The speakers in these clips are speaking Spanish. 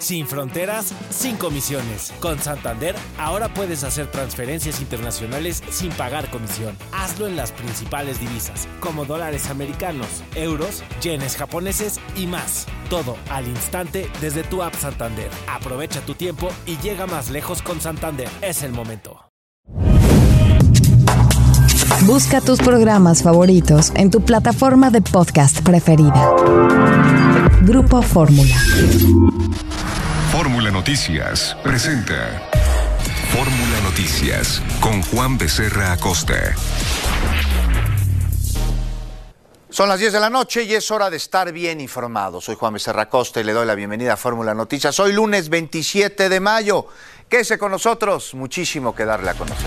Sin fronteras, sin comisiones. Con Santander, ahora puedes hacer transferencias internacionales sin pagar comisión. Hazlo en las principales divisas, como dólares americanos, euros, yenes japoneses y más. Todo al instante desde tu app Santander. Aprovecha tu tiempo y llega más lejos con Santander. Es el momento. Busca tus programas favoritos en tu plataforma de podcast preferida. Grupo Fórmula. Fórmula Noticias presenta Fórmula Noticias con Juan Becerra Acosta. Son las 10 de la noche y es hora de estar bien informado. Soy Juan Becerra Acosta y le doy la bienvenida a Fórmula Noticias. Hoy lunes 27 de mayo. Quédese con nosotros, muchísimo que darle a conocer.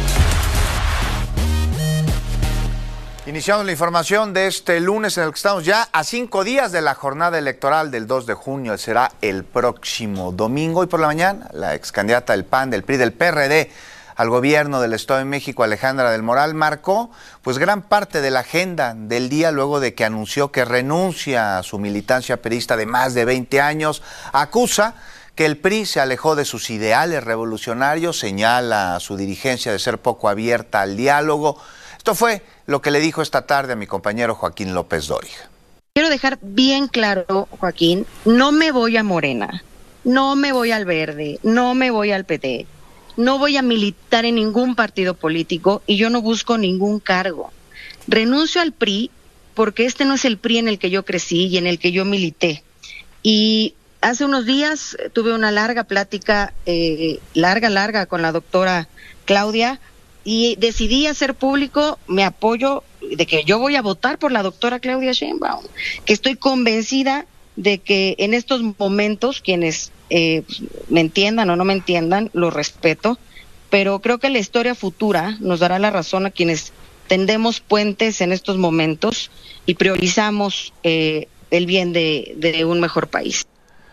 Iniciamos la información de este lunes en el que estamos ya a 5 días de la jornada electoral del 2 de junio. Será el próximo domingo y por la mañana la ex candidata del PAN, del PRI, del PRD al gobierno del Estado de México, Alejandra del Moral, marcó pues gran parte de la agenda del día luego de que anunció que renuncia a su militancia priista de más de 20 años. Acusa que el PRI se alejó de sus ideales revolucionarios, señala a su dirigencia de ser poco abierta al diálogo. Esto fue lo que le dijo esta tarde a mi compañero Joaquín López Dóriga. Quiero dejar bien claro, Joaquín, no me voy a Morena, no me voy al Verde, no me voy al PT, no voy a militar en ningún partido político y yo no busco ningún cargo. Renuncio al PRI porque este no es el PRI en el que yo crecí y en el que yo milité. Y hace unos días tuve una larga plática, larga con la doctora Claudia, y decidí hacer público mi apoyo de que yo voy a votar por la doctora Claudia Sheinbaum, que estoy convencida de que en estos momentos quienes me entiendan o no me entiendan, lo respeto, pero creo que la historia futura nos dará la razón a quienes tendemos puentes en estos momentos y priorizamos el bien de un mejor país.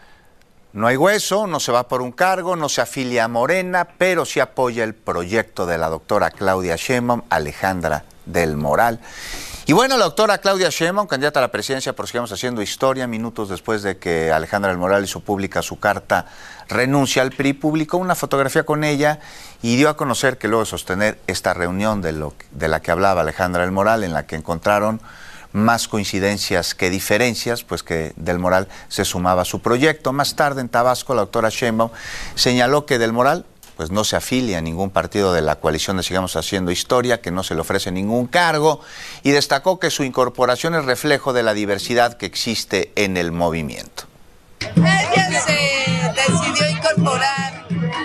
No hay hueso, no se va por un cargo, no se afilia a Morena, pero sí apoya el proyecto de la doctora Claudia Sheinbaum, Alejandra del Moral. Y bueno, la doctora Claudia Sheinbaum, candidata a la presidencia por Sigamos Haciendo Historia, minutos después de que Alejandra del Moral hizo pública su carta renuncia al PRI, publicó una fotografía con ella y dio a conocer que luego de sostener esta reunión de la que hablaba Alejandra del Moral, en la que encontraron más coincidencias que diferencias, pues que Del Moral se sumaba a su proyecto. Más tarde en Tabasco, la doctora Sheinbaum señaló que Del Moral pues no se afilia a ningún partido de la coalición de Sigamos Haciendo Historia, que no se le ofrece ningún cargo, y destacó que su incorporación es reflejo de la diversidad que existe en el movimiento. Ella se decidió incorporar,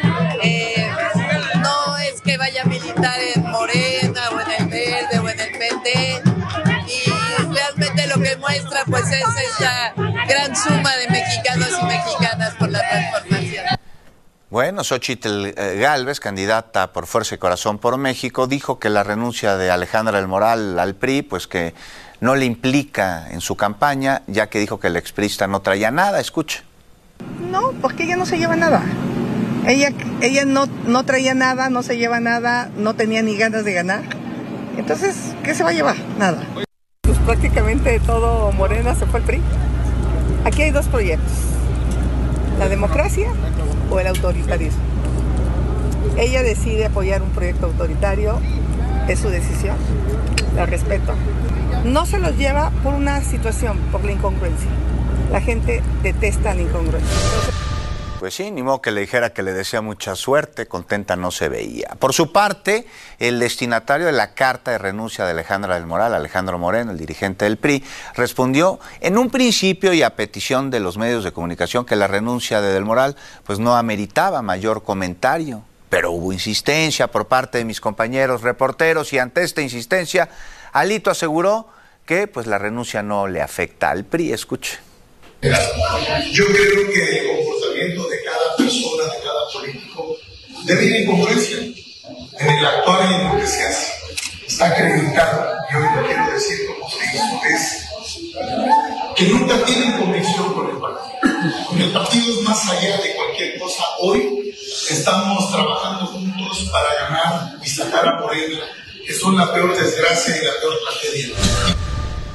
no es que vaya a militar en Morena o en el Verde o en el PT, realmente lo que muestra pues es esta gran suma de mexicanos y mexicanas por la transformación. Bueno, Xóchitl Gálvez, candidata por Fuerza y Corazón por México, dijo que la renuncia de Alejandra del Moral al PRI, pues que no le implica en su campaña, ya que dijo que el exprista no traía nada. Escuche. No, porque ella no se lleva nada. Ella no traía nada, no se lleva nada, no tenía ni ganas de ganar. Entonces, ¿qué se va a llevar? Nada. Pues prácticamente todo Morena se fue al PRI. Aquí hay dos proyectos, la democracia o el autoritarismo. Ella decide apoyar un proyecto autoritario, es su decisión, la respeto. No se los lleva por una situación, por la incongruencia. La gente detesta la incongruencia. Pues sí, ni modo que le dijera que le desea mucha suerte, contenta no se veía. Por su parte, el destinatario de la carta de renuncia de Alejandra del Moral, Alejandro Moreno, el dirigente del PRI, respondió en un principio y a petición de los medios de comunicación que la renuncia de Del Moral pues no ameritaba mayor comentario. Pero hubo insistencia por parte de mis compañeros reporteros y ante esta insistencia, Alito aseguró que pues la renuncia no le afecta al PRI. Escuche. Yo creo que el comportamiento de cada persona, de cada político, debe ir en congruencia en el actuar y en lo que se hace. Está acreditado, y hoy lo quiero decir como se hizo, es que nunca tienen convicción con el partido. Con el partido es más allá de cualquier cosa. Hoy estamos trabajando juntos para ganar y sacar a Morena, que son la peor desgracia y la peor tragedia.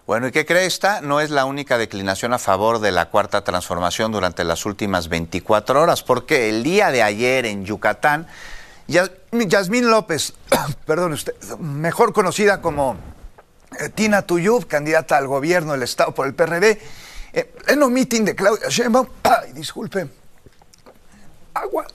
Bueno, ¿y qué cree? Esta no es la única declinación a favor de la Cuarta Transformación durante las últimas 24 horas, porque el día de ayer en Yucatán, Yasmín López, perdón usted, mejor conocida como Tina Tuyub, candidata al gobierno del Estado por el PRD, en un meeting de Claudia Sheinbaum, disculpe, agua.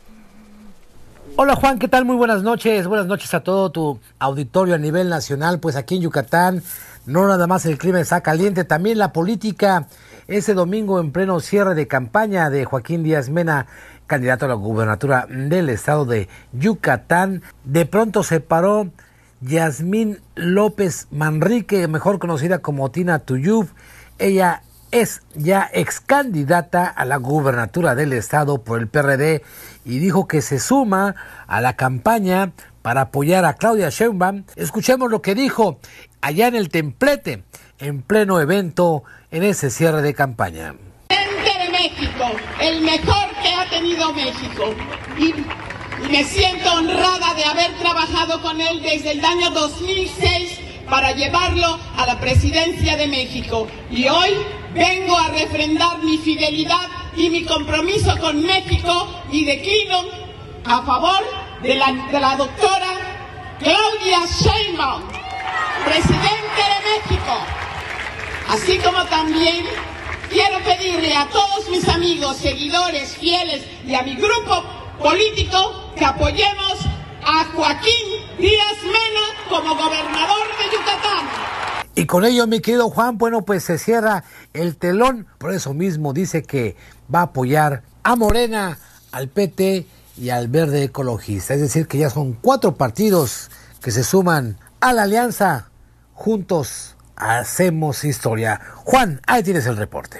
Hola Juan, ¿qué tal? Muy buenas noches a todo tu auditorio a nivel nacional. Pues aquí en Yucatán no nada más el clima está caliente, también la política. Ese domingo en pleno cierre de campaña de Joaquín Díaz Mena, candidato a la gubernatura del estado de Yucatán, de pronto se paró Yasmín López Manrique, mejor conocida como Tina Tuyub. Ella es ya ex candidata a la gubernatura del estado por el PRD y dijo que se suma a la campaña para apoyar a Claudia Sheinbaum. Escuchemos lo que dijo allá en el Templete, en pleno evento en ese cierre de campaña. Presidente de México, el mejor que ha tenido México, y me siento honrada de haber trabajado con él desde el año 2006 para llevarlo a la presidencia de México, y hoy vengo a refrendar mi fidelidad y mi compromiso con México y declino a favor de la doctora Claudia Sheinbaum, presidente de México. Así como también quiero pedirle a todos mis amigos, seguidores, fieles y a mi grupo político que apoyemos a Joaquín Díaz Mena como gobernador de Yucatán. Y con ello, mi querido Juan, bueno, pues se cierra el telón. Por eso mismo dice que va a apoyar a Morena, al PT y al Verde Ecologista. Es decir, que ya son 4 partidos que se suman a la alianza. Juntos hacemos historia. Juan, ahí tienes el reporte.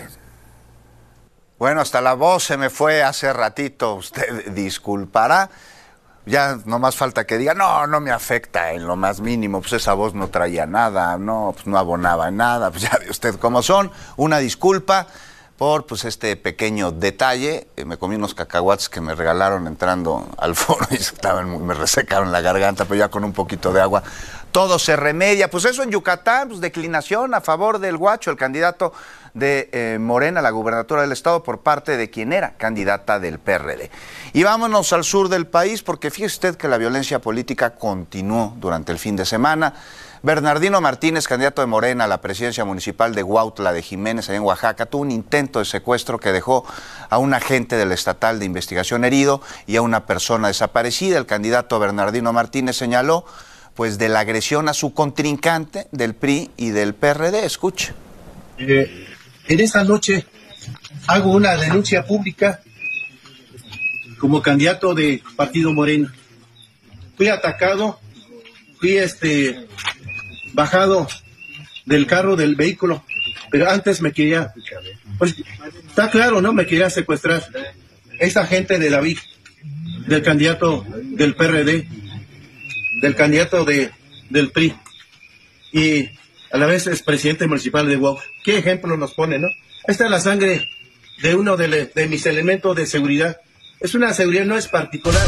Bueno, hasta la voz se me fue hace ratito, usted disculpará. Ya no más falta que diga, no me afecta en lo más mínimo, pues esa voz no traía nada, pues no abonaba nada, pues ya ve usted cómo son. Una disculpa por pues este pequeño detalle. Me comí unos cacahuates que me regalaron entrando al foro y me resecaron la garganta, pero ya con un poquito de agua todo se remedia. Pues eso en Yucatán, pues declinación a favor del Guacho, el candidato de Morena a la gubernatura del estado por parte de quien era candidata del PRD. Y vámonos al sur del país, porque fíjese usted que la violencia política continuó durante el fin de semana. Bernardino Martínez, candidato de Morena a la presidencia municipal de Huautla de Jiménez, allá en Oaxaca, tuvo un intento de secuestro que dejó a un agente del Estatal de Investigación herido y a una persona desaparecida. El candidato Bernardino Martínez señaló pues de la agresión a su contrincante del PRI y del PRD. Escuche. En esta noche hago una denuncia pública como candidato de Partido Morena. Fui atacado, fui bajado del carro del vehículo, pero antes me quería, pues está claro, ¿no? Me quería secuestrar esta gente de David, del candidato del PRD, del candidato del PRI, y a la vez es presidente municipal de Huautla. ¿Qué ejemplo nos pone, no? Ahí está la sangre de uno de mis elementos de seguridad. Es una seguridad, no es particular.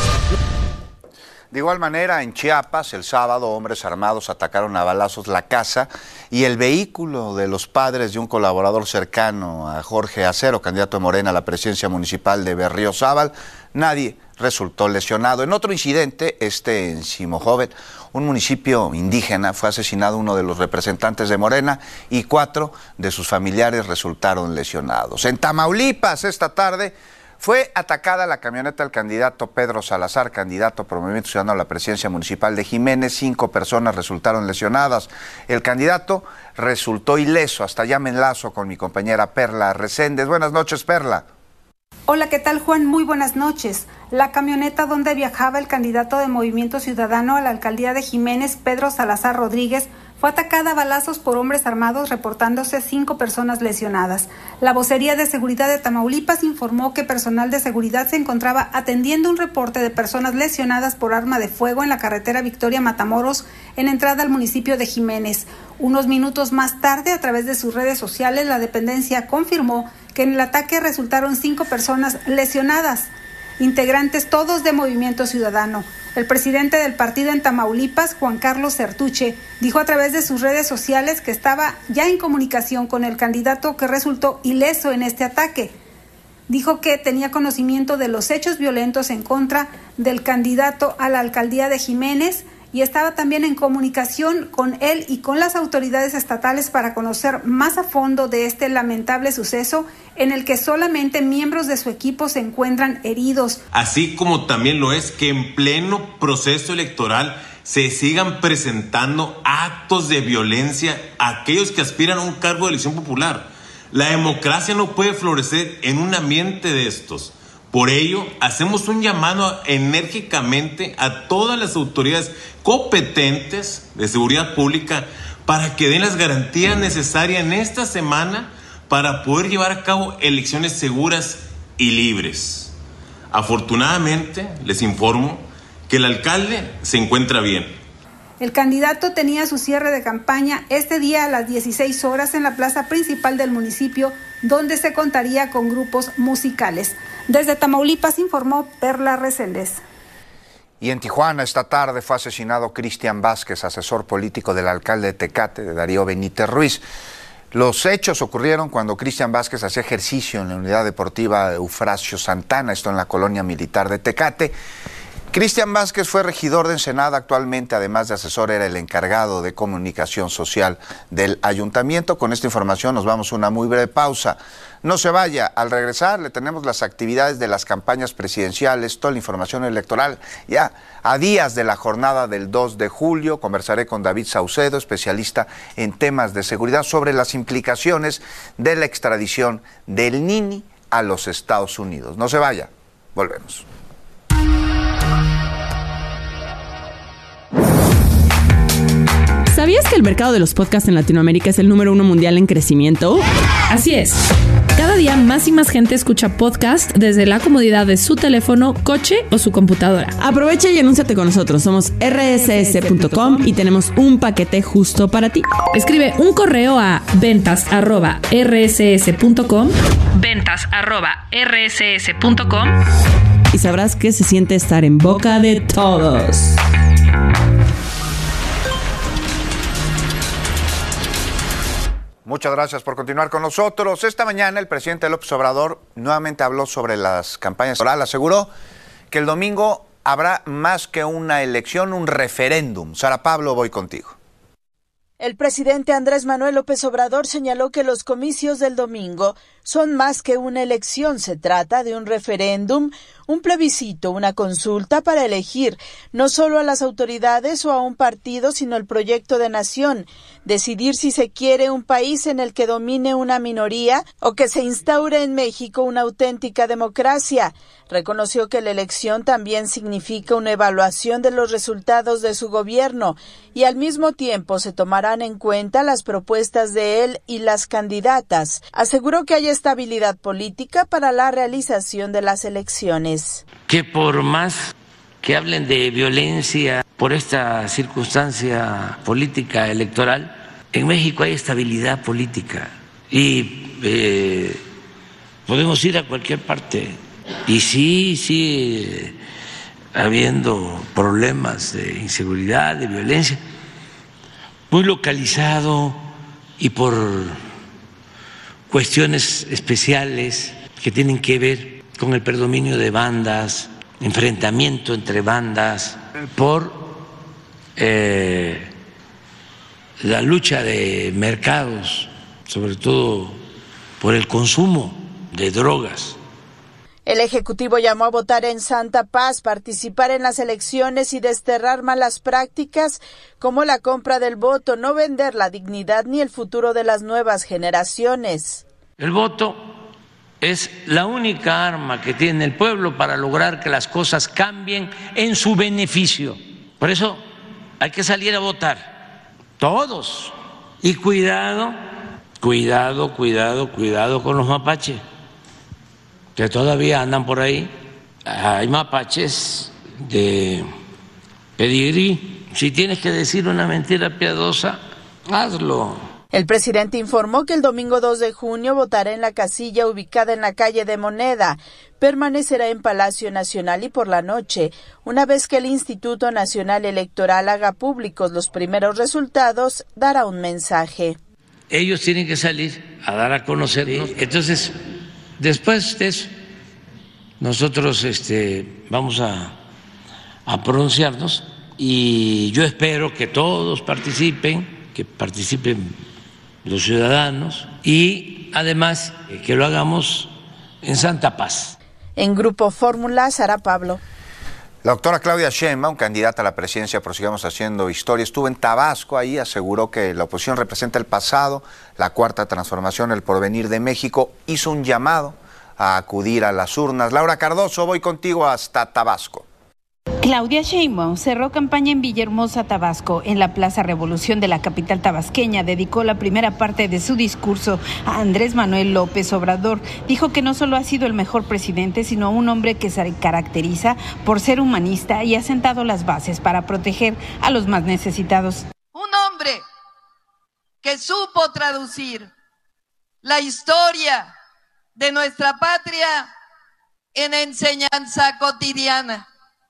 De igual manera, en Chiapas, el sábado, hombres armados atacaron a balazos la casa y el vehículo de los padres de un colaborador cercano a Jorge Acero, candidato de Morena a la presidencia municipal de Berriozábal. Nadie resultó lesionado. En otro incidente, en Simojovel, un municipio indígena, fue asesinado uno de los representantes de Morena y 4 de sus familiares resultaron lesionados. En Tamaulipas, esta tarde, fue atacada la camioneta del candidato Pedro Salazar, candidato por Movimiento Ciudadano a la presidencia municipal de Jiménez. 5 personas resultaron lesionadas. El candidato resultó ileso. Hasta allá me enlazo con mi compañera Perla Reséndez. Buenas noches, Perla. Hola, ¿qué tal, Juan? Muy buenas noches. La camioneta donde viajaba el candidato de Movimiento Ciudadano a la alcaldía de Jiménez, Pedro Salazar Rodríguez, fue atacada a balazos por hombres armados, reportándose 5 personas lesionadas. La vocería de seguridad de Tamaulipas informó que personal de seguridad se encontraba atendiendo un reporte de personas lesionadas por arma de fuego en la carretera Victoria Matamoros, en entrada al municipio de Jiménez. Unos minutos más tarde, a través de sus redes sociales, la dependencia confirmó que en el ataque resultaron 5 personas lesionadas. integrantes todos de Movimiento Ciudadano. El presidente del partido en Tamaulipas, Juan Carlos Certuche, dijo a través de sus redes sociales que estaba ya en comunicación con el candidato que resultó ileso en este ataque. Dijo que tenía conocimiento de los hechos violentos en contra del candidato a la alcaldía de Jiménez y estaba también en comunicación con él y con las autoridades estatales para conocer más a fondo de este lamentable suceso en el que solamente miembros de su equipo se encuentran heridos. Así como también lo es que en pleno proceso electoral se sigan presentando actos de violencia a aquellos que aspiran a un cargo de elección popular. La democracia no puede florecer en un ambiente de estos. Por ello, hacemos un llamado enérgicamente a todas las autoridades competentes de seguridad pública para que den las garantías necesarias en esta semana para poder llevar a cabo elecciones seguras y libres. Afortunadamente, les informo que el alcalde se encuentra bien. El candidato tenía su cierre de campaña este día a las 16 horas en la plaza principal del municipio, donde se contaría con grupos musicales. Desde Tamaulipas informó Perla Reséndez. Y en Tijuana esta tarde fue asesinado Cristian Vázquez, asesor político del alcalde de Tecate, de Darío Benítez Ruiz. Los hechos ocurrieron cuando Cristian Vázquez hacía ejercicio en la unidad deportiva Eufrasio Santana, esto en la colonia militar de Tecate. Cristian Vázquez fue regidor de Ensenada, actualmente además de asesor era el encargado de comunicación social del ayuntamiento. Con esta información nos vamos a una muy breve pausa. No se vaya, al regresar le tenemos las actividades de las campañas presidenciales, toda la información electoral. Ya a días de la jornada del 2 de julio conversaré con David Saucedo, especialista en temas de seguridad, sobre las implicaciones de la extradición del Nini a los Estados Unidos. No se vaya, volvemos. ¿Sabías que el mercado de los podcasts en Latinoamérica es el número 1 mundial en crecimiento? Así es. Cada día más y más gente escucha podcast desde la comodidad de su teléfono, coche o su computadora. Aprovecha y anúnciate con nosotros. Somos rss.com y tenemos un paquete justo para ti. Escribe un correo a ventas@rss.com y sabrás que se siente estar en boca de todos. Muchas gracias por continuar con nosotros. Esta mañana el presidente López Obrador nuevamente habló sobre las campañas electorales. Aseguró que el domingo habrá más que una elección, un referéndum. Sara Pablo, voy contigo. El presidente Andrés Manuel López Obrador señaló que los comicios del domingo son más que una elección. Se trata de un referéndum, un plebiscito, una consulta para elegir no solo a las autoridades o a un partido, sino el proyecto de nación, decidir si se quiere un país en el que domine una minoría o que se instaure en México una auténtica democracia. Reconoció que la elección también significa una evaluación de los resultados de su gobierno y al mismo tiempo se tomarán en cuenta las propuestas de él y las candidatas. Aseguró que hay estabilidad política para la realización de las elecciones. Que por más que hablen de violencia por esta circunstancia política electoral, en México hay estabilidad política y podemos ir a cualquier parte. Y sí, habiendo problemas de inseguridad, de violencia, muy localizado y por cuestiones especiales que tienen que ver con el predominio de bandas, enfrentamiento entre bandas, por la lucha de mercados, sobre todo por el consumo de drogas. El Ejecutivo llamó a votar en santa paz, participar en las elecciones y desterrar malas prácticas como la compra del voto, no vender la dignidad ni el futuro de las nuevas generaciones. El voto es la única arma que tiene el pueblo para lograr que las cosas cambien en su beneficio. Por eso hay que salir a votar, todos. Y cuidado con los mapaches, que todavía andan por ahí. Hay mapaches de pedigrí. Si tienes que decir una mentira piadosa, hazlo. El presidente informó que el domingo 2 de junio votará en la casilla ubicada en la calle de Moneda. Permanecerá en Palacio Nacional y por la noche, una vez que el Instituto Nacional Electoral haga públicos los primeros resultados, dará un mensaje. Ellos tienen que salir a dar a conocernos. Entonces, después de eso, nosotros vamos a pronunciarnos y yo espero que todos participen, que participen los ciudadanos y además que lo hagamos en santa paz. En Grupo Fórmula, Sara Pablo. La doctora Claudia Sheinbaum, candidata a la presidencia por Sigamos Haciendo Historia, estuvo en Tabasco. Ahí aseguró que la oposición representa el pasado, la cuarta transformación, el porvenir de México. Hizo un llamado a acudir a las urnas. Laura Cardoso, voy contigo hasta Tabasco. Claudia Sheinbaum cerró campaña en Villahermosa, Tabasco. En la Plaza Revolución de la capital tabasqueña dedicó la primera parte de su discurso a Andrés Manuel López Obrador. Dijo que no solo ha sido el mejor presidente, sino un hombre que se caracteriza por ser humanista y ha sentado las bases para proteger a los más necesitados. Un hombre que supo traducir la historia de nuestra patria en enseñanza cotidiana.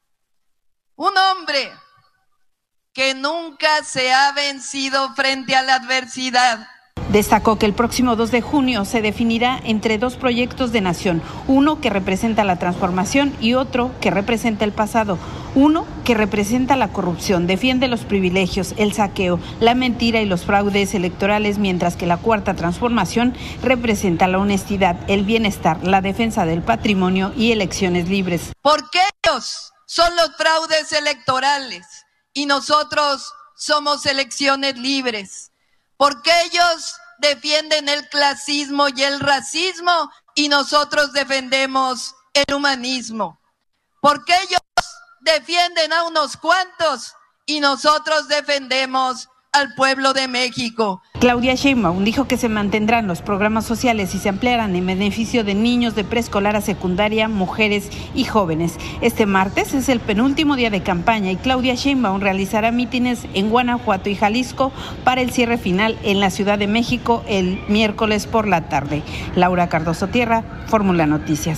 Un hombre que nunca se ha vencido frente a la adversidad. Destacó que el próximo 2 de junio se definirá entre dos proyectos de nación, uno que representa la transformación y otro que representa el pasado. Uno que representa la corrupción, defiende los privilegios, el saqueo, la mentira y los fraudes electorales, mientras que la cuarta transformación representa la honestidad, el bienestar, la defensa del patrimonio y elecciones libres. Porque ellos son los fraudes electorales y nosotros somos elecciones libres. Porque ellos defienden el clasismo y el racismo y nosotros defendemos el humanismo. Porque ellos defienden a unos cuantos y nosotros defendemos al pueblo de México. Claudia Sheinbaum dijo que se mantendrán los programas sociales y se ampliarán en beneficio de niños de preescolar a secundaria, mujeres y jóvenes. Este martes es el penúltimo día de campaña y Claudia Sheinbaum realizará mítines en Guanajuato y Jalisco para el cierre final en la Ciudad de México el miércoles por la tarde. Laura Cardoso Tierra, Fórmula Noticias.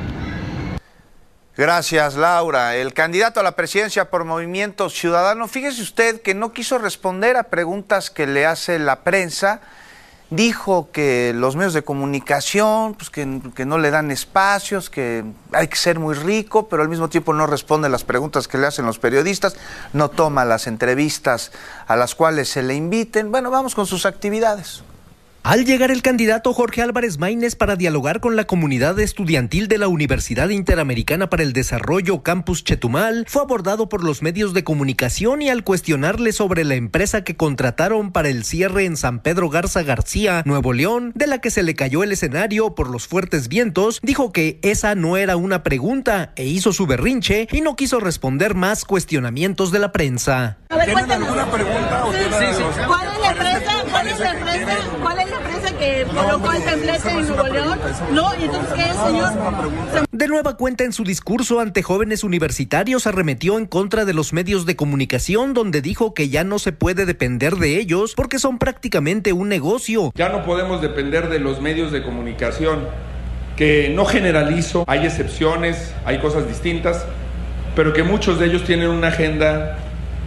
Gracias, Laura. El candidato a la presidencia por Movimiento Ciudadano, fíjese usted que no quiso responder a preguntas que le hace la prensa. Dijo que los medios de comunicación, pues que no le dan espacios, que hay que ser muy rico, pero al mismo tiempo no responde las preguntas que le hacen los periodistas, no toma las entrevistas a las cuales se le inviten. Bueno, vamos con sus actividades. Al llegar el candidato Jorge Álvarez Maínez para dialogar con la comunidad estudiantil de la Universidad Interamericana para el Desarrollo Campus Chetumal, fue abordado por los medios de comunicación y al cuestionarle sobre la empresa que contrataron para el cierre en San Pedro Garza García, Nuevo León, de la que se le cayó el escenario por los fuertes vientos, dijo que esa no era una pregunta e hizo su berrinche y no quiso responder más cuestionamientos de la prensa. ¿Tienen alguna pregunta? Sí. ¿Cuál es la empresa? ¿Cuál es la empresa que colocó el templete en Nuevo León? No, ¿y entonces qué es, señor? De nueva cuenta, en su discurso ante jóvenes universitarios arremetió en contra de los medios de comunicación, donde dijo que ya no se puede depender de ellos porque son prácticamente un negocio. Ya no podemos depender de los medios de comunicación, que no generalizo, hay excepciones, hay cosas distintas, pero que muchos de ellos tienen una agenda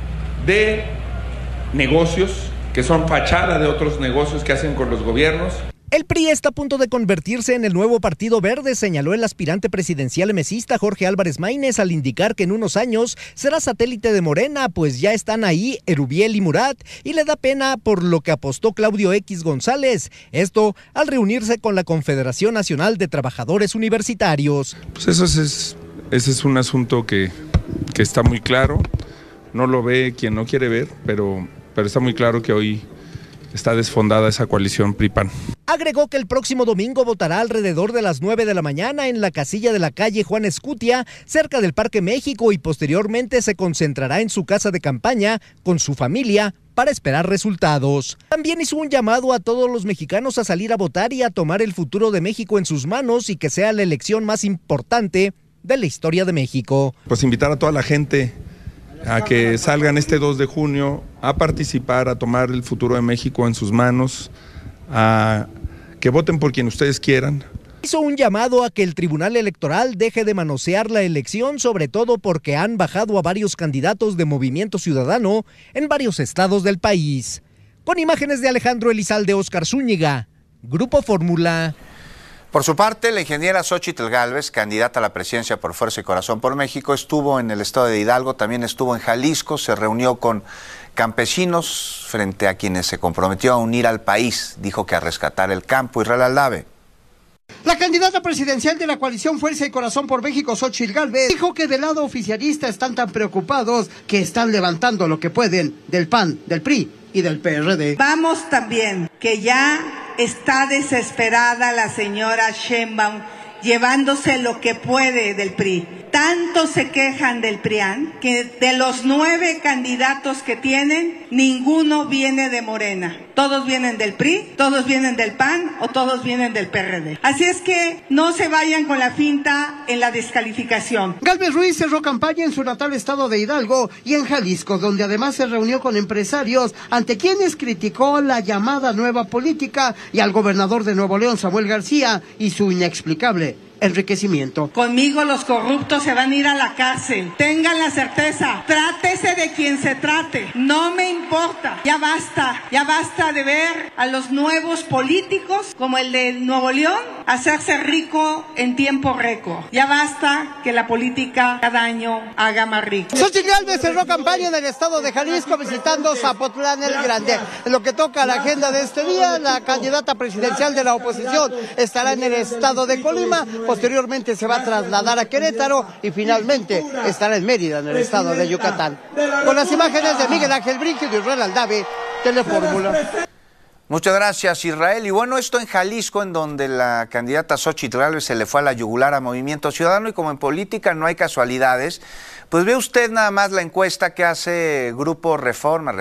de negocios que son fachada de otros negocios que hacen con los gobiernos. El PRI está a punto de convertirse en el nuevo Partido Verde, señaló el aspirante presidencial mesista Jorge Álvarez Maínez al indicar que en unos años será satélite de Morena, pues ya están ahí Erubiel y Murat, y le da pena por lo que apostó Claudio X González. Esto al reunirse con la Confederación Nacional de Trabajadores Universitarios. Pues ese es un asunto que está muy claro, no lo ve quien no quiere ver, pero está muy claro que hoy está desfondada esa coalición PRI-PAN. Agregó que el próximo domingo votará alrededor de las 9 de la mañana en la casilla de la calle Juan Escutia, cerca del Parque México, y posteriormente se concentrará en su casa de campaña con su familia para esperar resultados. También hizo un llamado a todos los mexicanos a salir a votar y a tomar el futuro de México en sus manos y que sea la elección más importante de la historia de México. Pues invitar a toda la gente a que salgan este 2 de junio a participar, a tomar el futuro de México en sus manos, a que voten por quien ustedes quieran. Hizo un llamado a que el Tribunal Electoral deje de manosear la elección, sobre todo porque han bajado a varios candidatos de Movimiento Ciudadano en varios estados del país. Con imágenes de Alejandro Elizalde, Óscar Zúñiga, Grupo Fórmula. Por su parte, la ingeniera Xóchitl Gálvez, candidata a la presidencia por Fuerza y Corazón por México, estuvo en el estado de Hidalgo, también estuvo en Jalisco, se reunió con campesinos frente a quienes se comprometió a unir al país, dijo que a rescatar el campo. Israel Aldave. La candidata presidencial de la coalición Fuerza y Corazón por México, Xóchitl Gálvez, dijo que del lado oficialista están tan preocupados que están levantando lo que pueden del PAN, del PRI y del PRD. Vamos también, que ya está desesperada la señora Sheinbaum llevándose lo que puede del PRI. Tanto se quejan del PRIAN que de los 9 candidatos que tienen, ninguno viene de Morena. Todos vienen del PRI, todos vienen del PAN o todos vienen del PRD. Así es que no se vayan con la finta en la descalificación. Gálvez Ruiz cerró campaña en su natal estado de Hidalgo y en Jalisco, donde además se reunió con empresarios ante quienes criticó la llamada nueva política y al gobernador de Nuevo León, Samuel García, y su inexplicable enriquecimiento. Conmigo los corruptos se van a ir a la cárcel. Tengan la certeza. Trátese de quien se trate. No me importa. Ya basta de ver a los nuevos políticos como el de Nuevo León hacerse rico en tiempo récord. Ya basta que la política cada año haga más rico. Xóchitl Gálvez cerró campaña en el estado de Jalisco visitando Zapotlán el Grande. En lo que toca a la agenda de este día, la candidata presidencial de la oposición estará en el estado de Colima. Posteriormente se va a trasladar a Querétaro y finalmente estará en Mérida, en el estado de Yucatán. Con las imágenes de Miguel Ángel Brígido y Israel Aldave, Telefórmula. Muchas gracias, Israel. Y bueno, esto en Jalisco, en donde la candidata Xóchitl Gálvez se le fue a la yugular a Movimiento Ciudadano, y como en política no hay casualidades, pues ve usted nada más la encuesta que hace Grupo Reforma,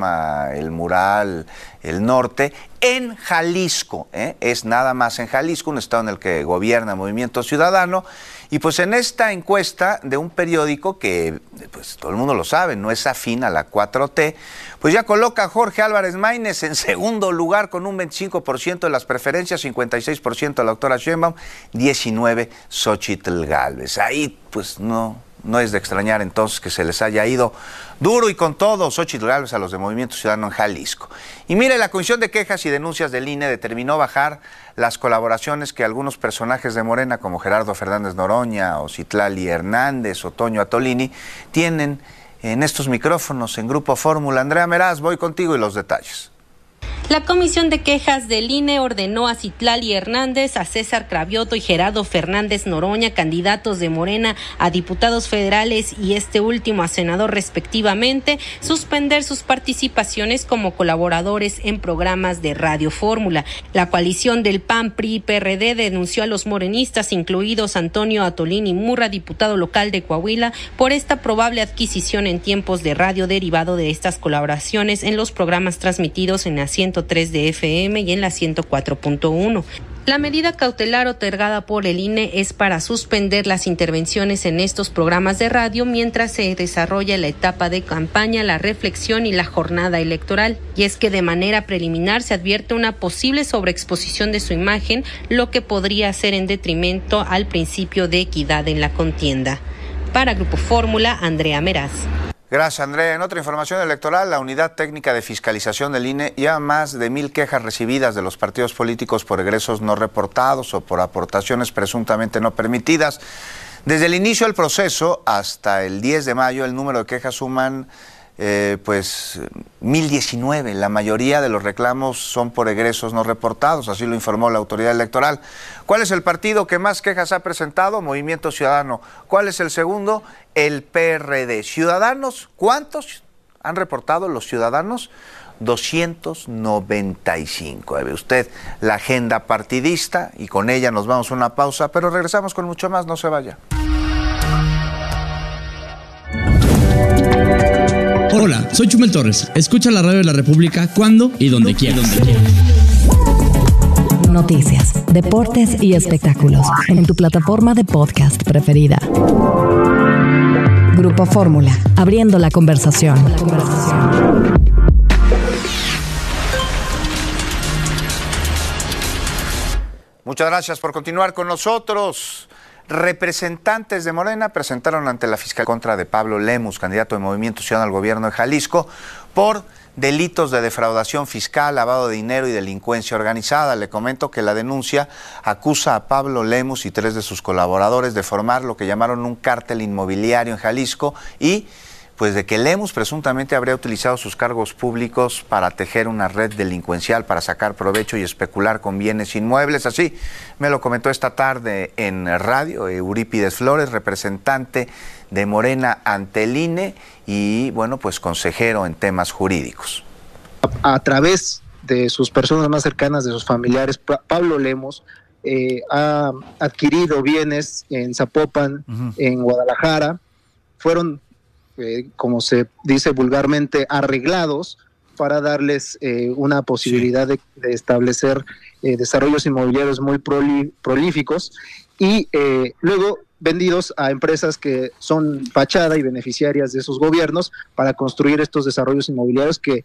El Mural, El Norte, en Jalisco, es nada más en Jalisco, un estado en el que gobierna Movimiento Ciudadano. Y pues en esta encuesta de un periódico que, pues todo el mundo lo sabe, no es afín a la 4T, pues ya coloca a Jorge Álvarez Maínez en segundo lugar con un 25% de las preferencias, 56% a la doctora Sheinbaum, 19% Xóchitl Gálvez. Ahí pues no es de extrañar entonces que se les haya ido duro y con todo Xóchitl Gálvez a los de Movimiento Ciudadano en Jalisco. Y mire, la Comisión de Quejas y Denuncias del INE determinó bajar las colaboraciones que algunos personajes de Morena, como Gerardo Fernández Noroña o Citlali Hernández o Toño Atolini, tienen en estos micrófonos en Grupo Fórmula. Andrea Meraz, voy contigo y los detalles. La Comisión de Quejas del INE ordenó a Citlali Hernández, a César Cravioto y Gerardo Fernández Noroña, candidatos de Morena a diputados federales y este último a senador respectivamente, suspender sus participaciones como colaboradores en programas de Radio Fórmula. La coalición del PAN, PRI y PRD denunció a los morenistas, incluidos Antonio Atolini Murra, diputado local de Coahuila, por esta probable adquisición en tiempos de radio derivado de estas colaboraciones en los programas transmitidos en la 103 de FM y en la 104.1. La medida cautelar otorgada por el INE es para suspender las intervenciones en estos programas de radio mientras se desarrolla la etapa de campaña, la reflexión y la jornada electoral. Y es que de manera preliminar se advierte una posible sobreexposición de su imagen, lo que podría ser en detrimento al principio de equidad en la contienda. Para Grupo Fórmula, Andrea Meraz. Gracias, Andrea. En otra información electoral, la Unidad Técnica de Fiscalización del INE lleva más de 1,000 quejas recibidas de los partidos políticos por egresos no reportados o por aportaciones presuntamente no permitidas. Desde el inicio del proceso hasta el 10 de mayo, el número de quejas suman 1,019. La mayoría de los reclamos son por egresos no reportados, así lo informó la autoridad electoral. ¿Cuál es el partido que más quejas ha presentado? Movimiento Ciudadano. ¿Cuál es el segundo? El PRD. ¿Ciudadanos? ¿Cuántos han reportado los ciudadanos? 295. Ve usted la agenda partidista y con ella nos vamos a una pausa, pero regresamos con mucho más, no se vaya. Hola, soy Chumel Torres. Escucha la radio de la República cuando y donde quieras. Noticias, deportes y espectáculos en tu plataforma de podcast preferida. Grupo Fórmula, abriendo la conversación. Muchas gracias por continuar con nosotros. Representantes de Morena presentaron ante la fiscalía contra de Pablo Lemus, candidato de Movimiento Ciudadano al gobierno de Jalisco, por delitos de defraudación fiscal, lavado de dinero y delincuencia organizada. Le comento que la denuncia acusa a Pablo Lemus y 3 de sus colaboradores de formar lo que llamaron un cártel inmobiliario en Jalisco y pues de que Lemus presuntamente habría utilizado sus cargos públicos para tejer una red delincuencial, para sacar provecho y especular con bienes inmuebles. Así me lo comentó esta tarde en radio Eurípides Flores, representante de Morena ante el INE y, bueno, pues consejero en temas jurídicos. A través de sus personas más cercanas, de sus familiares, Pablo Lemus ha adquirido bienes en Zapopan, en Guadalajara, fueron como se dice vulgarmente, arreglados para darles una posibilidad de establecer desarrollos inmobiliarios muy prolíficos y luego vendidos a empresas que son fachada y beneficiarias de esos gobiernos para construir estos desarrollos inmobiliarios que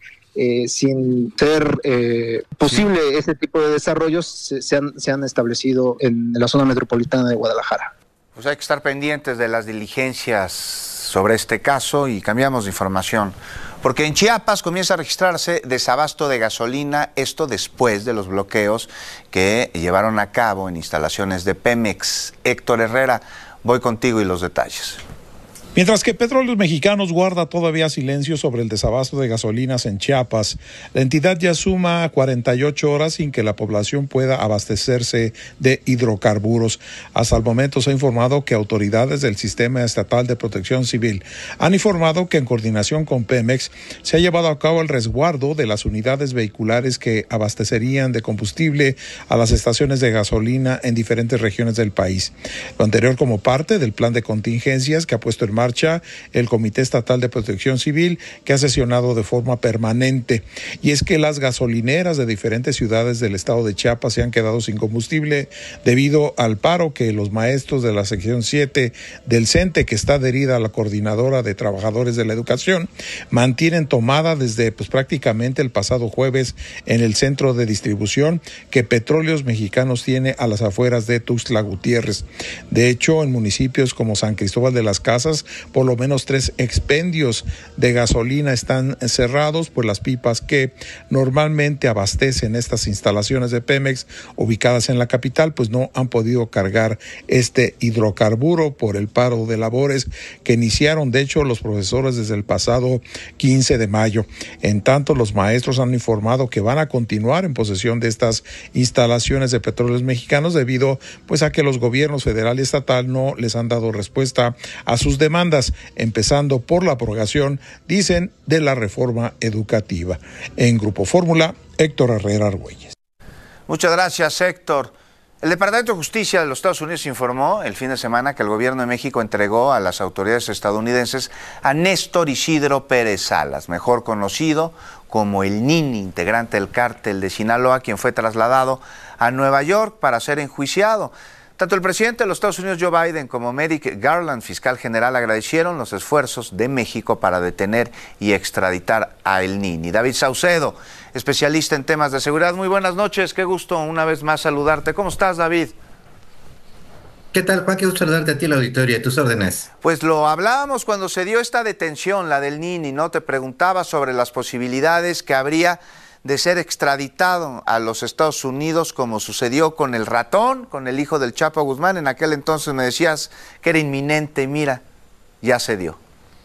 sin ser posible ese tipo de desarrollos se han establecido en la zona metropolitana de Guadalajara. Pues hay que estar pendientes de las diligencias sobre este caso y cambiamos de información, porque en Chiapas comienza a registrarse desabasto de gasolina, esto después de los bloqueos que llevaron a cabo en instalaciones de Pemex. Héctor Herrera, voy contigo y los detalles. Mientras que Petróleos Mexicanos guarda todavía silencio sobre el desabasto de gasolinas en Chiapas, la entidad ya suma 48 horas sin que la población pueda abastecerse de hidrocarburos. Hasta el momento se ha informado que autoridades del Sistema Estatal de Protección Civil han informado que en coordinación con Pemex se ha llevado a cabo el resguardo de las unidades vehiculares que abastecerían de combustible a las estaciones de gasolina en diferentes regiones del país. Lo anterior como parte del plan de contingencias que ha puesto en marcha el Comité Estatal de Protección Civil, que ha sesionado de forma permanente. Y es que las gasolineras de diferentes ciudades del estado de Chiapas se han quedado sin combustible debido al paro que los maestros de la sección 7 del CENTE, que está adherida a la Coordinadora de Trabajadores de la Educación, mantienen tomada desde prácticamente el pasado jueves en el centro de distribución que Petróleos Mexicanos tiene a las afueras de Tuxtla Gutiérrez. De hecho, en municipios como San Cristóbal de las Casas, por lo menos 3 expendios de gasolina están cerrados, pues las pipas que normalmente abastecen estas instalaciones de Pemex ubicadas en la capital, pues no han podido cargar este hidrocarburo por el paro de labores que iniciaron, de hecho, los profesores desde el pasado 15 de mayo. En tanto, los maestros han informado que van a continuar en posesión de estas instalaciones de Petróleos Mexicanos debido pues a que los gobiernos federal y estatal no les han dado respuesta a sus demandas, empezando por la abrogación, dicen, de la reforma educativa. En Grupo Fórmula, Héctor Herrera Argüelles. Muchas gracias, Héctor. El Departamento de Justicia de los Estados Unidos informó el fin de semana que el gobierno de México entregó a las autoridades estadounidenses a Néstor Isidro Pérez Salas, mejor conocido como el Nini, integrante del cártel de Sinaloa, quien fue trasladado a Nueva York para ser enjuiciado. Tanto el presidente de los Estados Unidos, Joe Biden, como Merrick Garland, fiscal general, agradecieron los esfuerzos de México para detener y extraditar a El Nini. David Saucedo, especialista en temas de seguridad. Muy buenas noches, qué gusto una vez más saludarte. ¿Cómo estás, David? ¿Qué tal, Juan? Qué gusto saludarte a ti, la auditoría, a tus órdenes. Pues lo hablábamos cuando se dio esta detención, la del Nini, ¿no? Te preguntaba sobre las posibilidades que habría de ser extraditado a los Estados Unidos, como sucedió con el ratón, con el hijo del Chapo Guzmán. En aquel entonces me decías que era inminente, mira, ya se dio.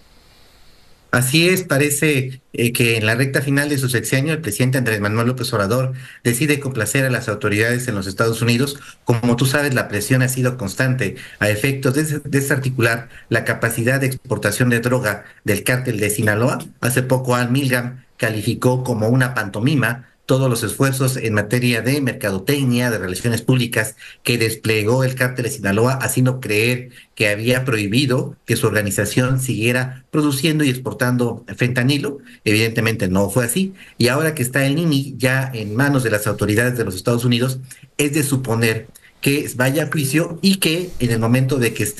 Así es, parece que en la recta final de su sexenio el presidente Andrés Manuel López Obrador decide complacer a las autoridades en los Estados Unidos. Como tú sabes, la presión ha sido constante a efectos de desarticular la capacidad de exportación de droga del cártel de Sinaloa. Hace poco Al Milgram calificó como una pantomima todos los esfuerzos en materia de mercadotecnia, de relaciones públicas que desplegó el cártel de Sinaloa, haciendo creer que había prohibido que su organización siguiera produciendo y exportando fentanilo. Evidentemente no fue así, y ahora que está el Nini ya en manos de las autoridades de los Estados Unidos, es de suponer que vaya a juicio y que en el momento de que esté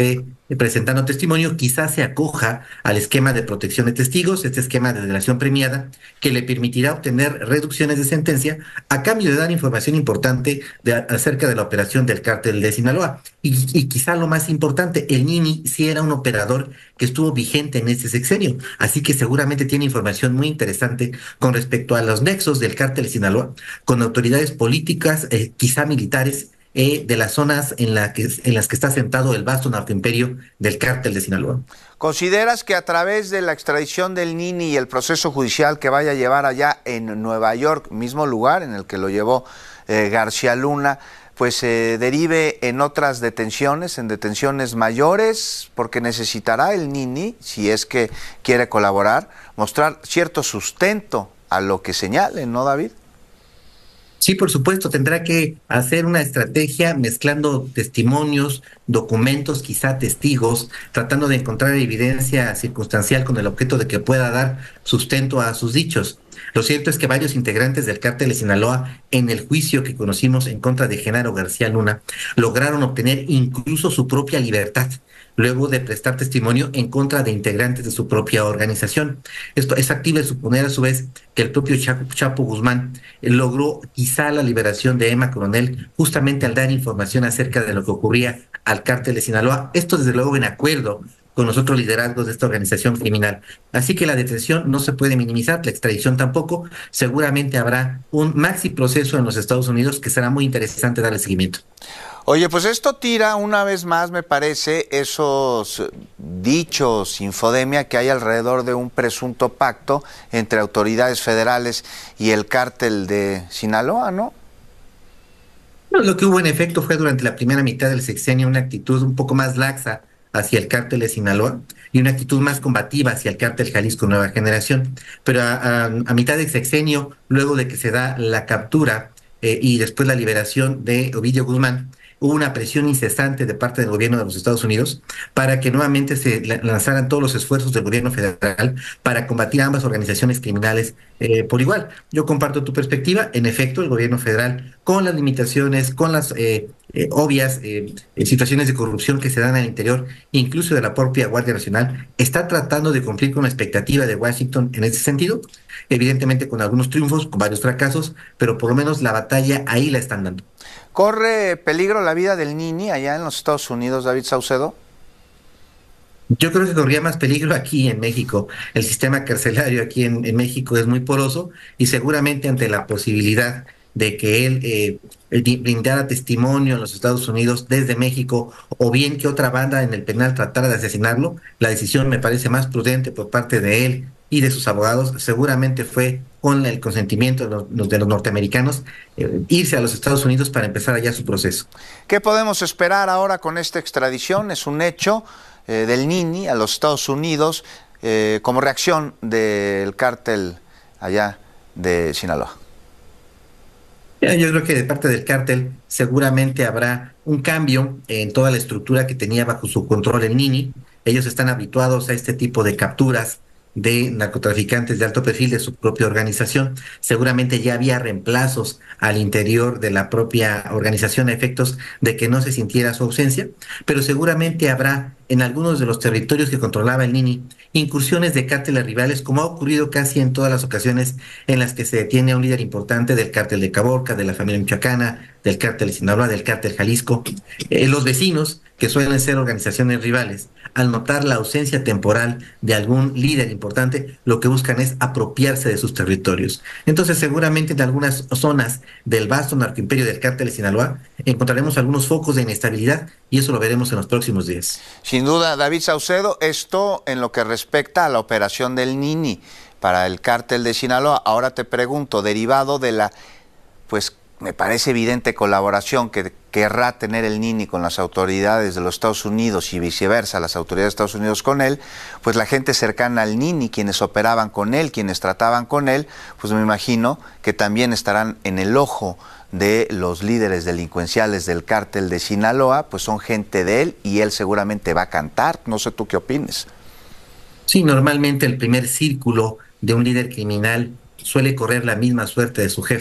presentando testimonio, quizás se acoja al esquema de protección de testigos, este esquema de delación premiada, que le permitirá obtener reducciones de sentencia a cambio de dar información importante acerca de la operación del cártel de Sinaloa. Y quizá lo más importante, el Nini sí era un operador que estuvo vigente en este sexenio, así que seguramente tiene información muy interesante con respecto a los nexos del cártel de Sinaloa con autoridades políticas, quizá militares, de las zonas en las que está sentado el vasto narcoimperio del cártel de Sinaloa. ¿Consideras que a través de la extradición del Nini y el proceso judicial que vaya a llevar allá en Nueva York, mismo lugar en el que lo llevó García Luna, pues se derive en otras detenciones, en detenciones mayores, porque necesitará el Nini, si es que quiere colaborar, mostrar cierto sustento a lo que señalen, ¿no, David? Sí, por supuesto, tendrá que hacer una estrategia mezclando testimonios, documentos, quizá testigos, tratando de encontrar evidencia circunstancial con el objeto de que pueda dar sustento a sus dichos. Lo cierto es que varios integrantes del cártel de Sinaloa, en el juicio que conocimos en contra de Genaro García Luna, lograron obtener incluso su propia libertad, luego de prestar testimonio en contra de integrantes de su propia organización. Esto es factible suponer a su vez que el propio Chapo Guzmán logró quizá la liberación de Emma Coronel justamente al dar información acerca de lo que ocurría al cártel de Sinaloa, esto desde luego en acuerdo con los otros liderazgos de esta organización criminal. Así que la detención no se puede minimizar, la extradición tampoco. Seguramente habrá un maxi proceso en los Estados Unidos que será muy interesante darle seguimiento. Oye, pues esto tira una vez más, me parece, esos dichos, infodemia que hay alrededor de un presunto pacto entre autoridades federales y el cártel de Sinaloa, ¿no? No, lo que hubo en efecto fue durante la primera mitad del sexenio una actitud un poco más laxa hacia el cártel de Sinaloa y una actitud más combativa hacia el cártel Jalisco Nueva Generación. Pero a mitad del sexenio, luego de que se da la captura y después la liberación de Ovidio Guzmán, hubo una presión incesante de parte del gobierno de los Estados Unidos para que nuevamente se lanzaran todos los esfuerzos del gobierno federal para combatir a ambas organizaciones criminales por igual. Yo comparto tu perspectiva. En efecto, el gobierno federal, con las limitaciones, con las obvias situaciones de corrupción que se dan al interior, incluso de la propia Guardia Nacional, está tratando de cumplir con la expectativa de Washington en ese sentido, evidentemente con algunos triunfos, con varios fracasos, pero por lo menos la batalla ahí la están dando. ¿Corre peligro la vida del Nini allá en los Estados Unidos, David Saucedo? Yo creo que corría más peligro aquí en México. El sistema carcelario aquí en México es muy poroso y seguramente ante la posibilidad de que él brindara testimonio en los Estados Unidos desde México o bien que otra banda en el penal tratara de asesinarlo, la decisión me parece más prudente por parte de él y de sus abogados, seguramente fue con el consentimiento de los norteamericanos, irse a los Estados Unidos para empezar allá su proceso. ¿Qué podemos esperar ahora con esta extradición? Es un hecho del Nini a los Estados Unidos como reacción del cártel allá de Sinaloa. Yo creo que de parte del cártel seguramente habrá un cambio en toda la estructura que tenía bajo su control el Nini. Ellos están habituados a este tipo de capturas de narcotraficantes de alto perfil de su propia organización. Seguramente ya había reemplazos al interior de la propia organización a efectos de que no se sintiera su ausencia, pero seguramente habrá en algunos de los territorios que controlaba el Nini incursiones de cárteles rivales, como ha ocurrido casi en todas las ocasiones en las que se detiene a un líder importante del cártel de Caborca, de la familia michoacana, del cártel de Sinaloa, del cártel Jalisco. Los vecinos, que suelen ser organizaciones rivales, al notar la ausencia temporal de algún líder importante, lo que buscan es apropiarse de sus territorios. Entonces, seguramente en algunas zonas del vasto narcoimperio del cártel de Sinaloa encontraremos algunos focos de inestabilidad y eso lo veremos en los próximos días. Sin duda, David Saucedo, esto en lo que respecta a la operación del Nini para el cártel de Sinaloa. Ahora te pregunto, derivado de la, pues me parece evidente colaboración que querrá tener el Nini con las autoridades de los Estados Unidos y viceversa, las autoridades de Estados Unidos con él, pues la gente cercana al Nini, quienes operaban con él, quienes trataban con él, pues me imagino que también estarán en el ojo de los líderes delincuenciales del cártel de Sinaloa, pues son gente de él y él seguramente va a cantar. No sé tú qué opines. Sí, normalmente el primer círculo de un líder criminal suele correr la misma suerte de su jefe.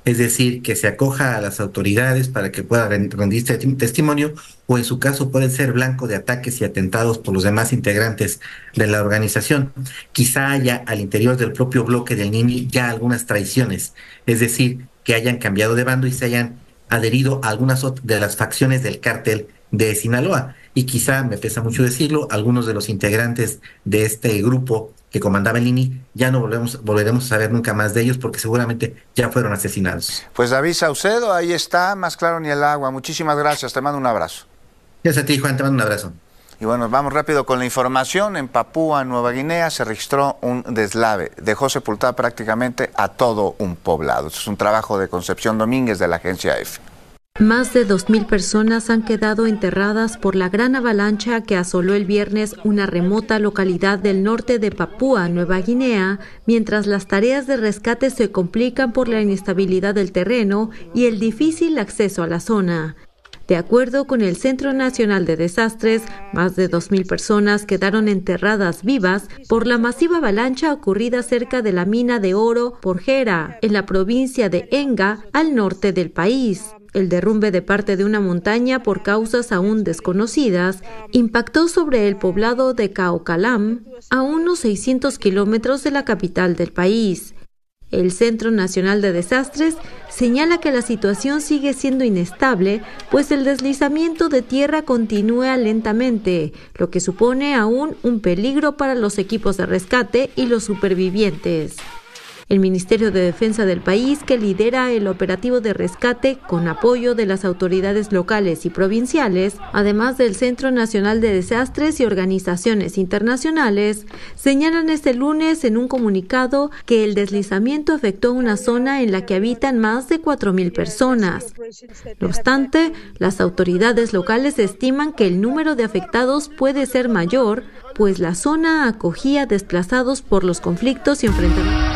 es decir, que se acoja a las autoridades para que pueda rendir testimonio, o en su caso puede ser blanco de ataques y atentados por los demás integrantes de la organización. Quizá haya al interior del propio bloque del NINI ya algunas traiciones, es decir, que hayan cambiado de bando y se hayan adherido a algunas de las facciones del cártel de Sinaloa. Y quizá, me pesa mucho decirlo, algunos de los integrantes de este grupo que comandaba el INI, ya no volveremos a saber nunca más de ellos porque seguramente ya fueron asesinados. Pues David Saucedo, ahí está, más claro ni el agua. Muchísimas gracias, te mando un abrazo. Gracias a ti, Juan, te mando un abrazo. Y bueno, vamos rápido con la información. En Papúa Nueva Guinea se registró un deslave. Dejó sepultada prácticamente a todo un poblado. Esto es un trabajo de Concepción Domínguez de la agencia EFE. Más de 2,000 personas han quedado enterradas por la gran avalancha que asoló el viernes una remota localidad del norte de Papúa Nueva Guinea, mientras las tareas de rescate se complican por la inestabilidad del terreno y el difícil acceso a la zona. De acuerdo con el Centro Nacional de Desastres, más de 2,000 personas quedaron enterradas vivas por la masiva avalancha ocurrida cerca de la mina de oro Porgera, en la provincia de Enga, al norte del país. El derrumbe de parte de una montaña por causas aún desconocidas impactó sobre el poblado de Caocalam, a unos 600 kilómetros de la capital del país. El Centro Nacional de Desastres señala que la situación sigue siendo inestable, pues el deslizamiento de tierra continúa lentamente, lo que supone aún un peligro para los equipos de rescate y los supervivientes. El Ministerio de Defensa del país, que lidera el operativo de rescate con apoyo de las autoridades locales y provinciales, además del Centro Nacional de Desastres y organizaciones internacionales, señalan este lunes en un comunicado que el deslizamiento afectó una zona en la que habitan más de 4,000 personas. No obstante, las autoridades locales estiman que el número de afectados puede ser mayor, pues la zona acogía desplazados por los conflictos y enfrentamientos.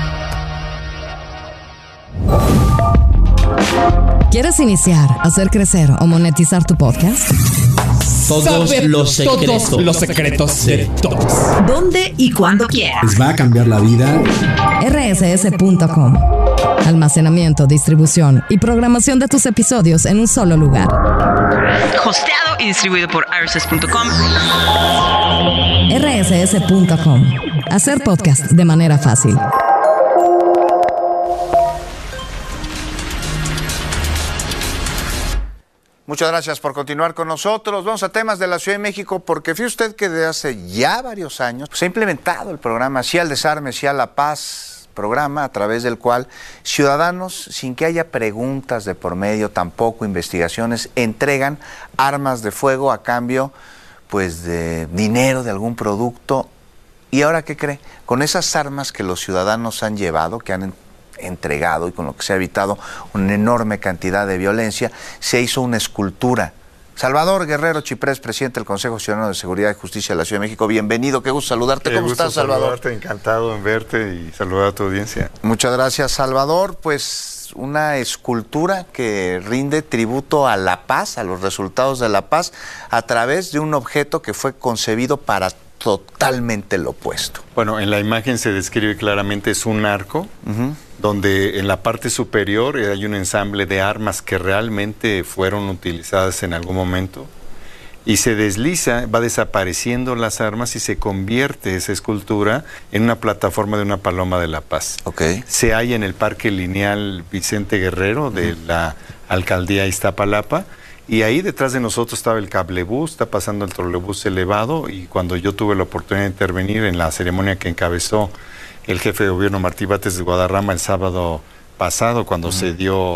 ¿Quieres iniciar, hacer crecer o monetizar tu podcast? Todos los secretos de todos. ¿Dónde y cuándo quieras? Les va a cambiar la vida. rss.com. Almacenamiento, distribución y programación de tus episodios en un solo lugar. Hosteado y distribuido por rss.com. rss.com. Hacer podcast de manera fácil. Muchas gracias por continuar con nosotros. Vamos a temas de la Ciudad de México, porque fíjese usted que desde hace ya varios años se ha implementado el programa Sí al Desarme, Sí a la Paz, programa a través del cual ciudadanos, sin que haya preguntas de por medio, tampoco investigaciones, entregan armas de fuego a cambio pues de dinero, de algún producto. ¿Y ahora qué cree? Con esas armas que los ciudadanos han llevado, que han entregado y con lo que se ha evitado una enorme cantidad de violencia, se hizo una escultura. Salvador Guerrero Chiprés, presidente del Consejo Ciudadano de Seguridad y Justicia de la Ciudad de México, bienvenido, qué gusto saludarte. ¿Cómo estás, Salvador? Encantado en verte y saludar a tu audiencia. Muchas gracias, Salvador. Pues una escultura que rinde tributo a la paz, a los resultados de la paz, a través de un objeto que fue concebido para totalmente lo opuesto. Bueno, en la imagen se describe claramente, es un arco, donde en la parte superior hay un ensamble de armas que realmente fueron utilizadas en algún momento, y se desliza, va desapareciendo las armas y se convierte esa escultura en una plataforma de una paloma de la paz. Se halla en el Parque Lineal Vicente Guerrero de la Alcaldía Iztapalapa, y ahí detrás de nosotros estaba el cablebús, está pasando el trolebús elevado, y cuando yo tuve la oportunidad de intervenir en la ceremonia que encabezó el jefe de gobierno Martí Batres de Guadarrama el sábado pasado, cuando se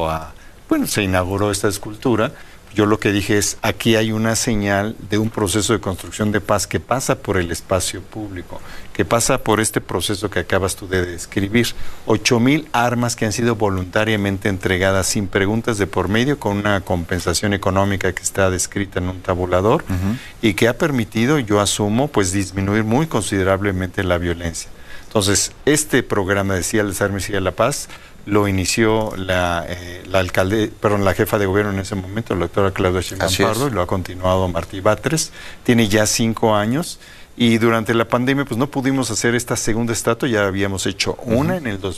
inauguró esta escultura, yo lo que dije es, aquí hay una señal de un proceso de construcción de paz que pasa por el espacio público, que pasa por este proceso que acabas tú de describir. 8,000 armas que han sido voluntariamente entregadas sin preguntas de por medio, con una compensación económica que está descrita en un tabulador, y que ha permitido, yo asumo, pues disminuir muy considerablemente la violencia. Entonces, este programa de Sí al Desarme, Sí a la Paz lo inició la jefa de gobierno en ese momento, la doctora Claudia Sheinbaum Pardo, y lo ha continuado Martí Batres. Tiene ya 5 años Y durante la pandemia pues no pudimos hacer esta segunda estatua, ya habíamos hecho una en el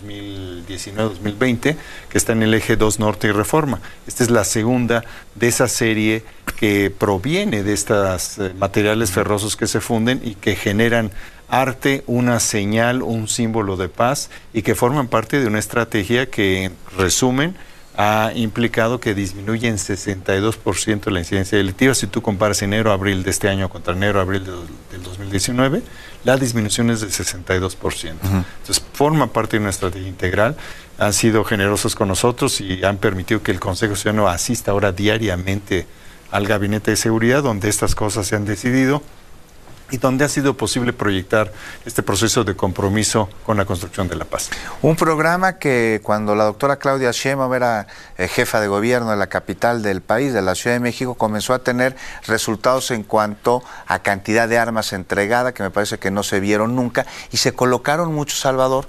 2019-2020, que está en el eje 2 Norte y Reforma. Esta es la segunda de esa serie que proviene de estos materiales ferrosos que se funden y que generan arte, una señal, un símbolo de paz y que forman parte de una estrategia que, en resumen, ha implicado que disminuye en 62% la incidencia delictiva. Si tú comparas enero-abril de este año contra enero-abril del 2019, la disminución es del 62%. Entonces, forma parte de una estrategia integral. Han sido generosos con nosotros y han permitido que el Consejo Ciudadano asista ahora diariamente al Gabinete de Seguridad, donde estas cosas se han decidido y donde ha sido posible proyectar este proceso de compromiso con la construcción de la paz. Un programa que cuando la doctora Claudia Sheinbaum era jefa de gobierno de la capital del país, de la Ciudad de México, comenzó a tener resultados en cuanto a cantidad de armas entregadas, que me parece que no se vieron nunca, y se colocaron muchos, Salvador,